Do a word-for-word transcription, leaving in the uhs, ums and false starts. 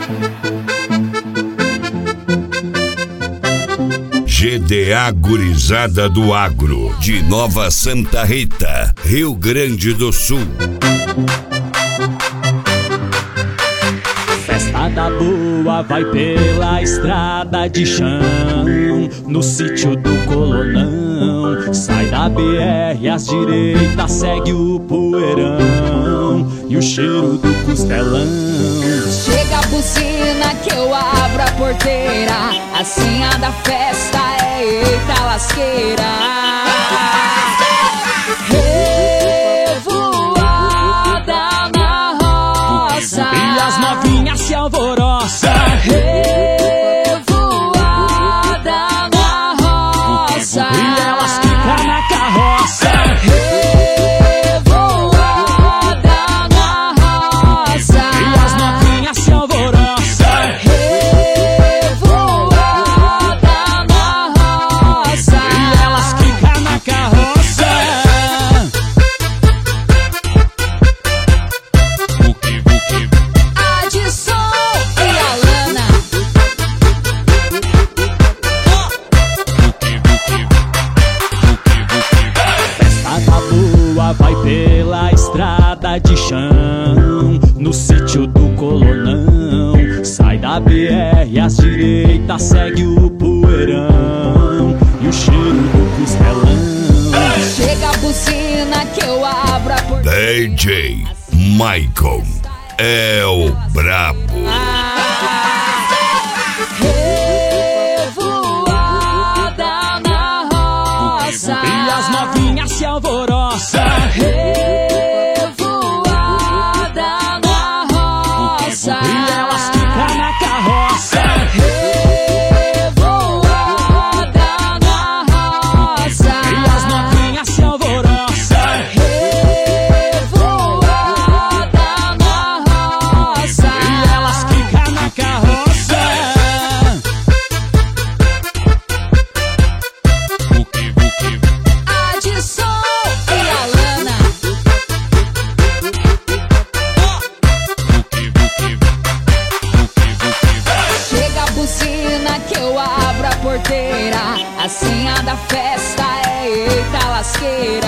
G D A Gurizada do Agro, de Nova Santa Rita, Rio Grande do Sul. Festa da boa vai pela estrada de chão, no sítio do Colonão. Sai da B R às direitas, segue o poeirão e o cheiro do costelão. Chega a buzina que eu abro a porteira, assim a da festa é eita lasqueira. Revoada na roça e as novinhas se alvoroçam. Revoada na roça e elas ficam na carroça. Revoada na roça e as novinhas se alvoroçam. Revoada na roça e elas ficam na carroça. Adson e Alana. Festa da boa vai pela estrada de chão, no sítio do Colonão. Sai da B R às direitas, segue o poeirão e o cheiro do costelão. Chega a buzina que eu abro a porta. D J Michael é o brabo. Revoada na roça E as novinhas se alvoroçam. Revoada na roça E elas ficam na carroça. Revoada na roça E as novinhas se alvoroçam. Revoada na roça E elas ficam na carroça. Adson e Alana. Chega a buzina que eu abro a porteira, assim a da festa é eita lasqueira.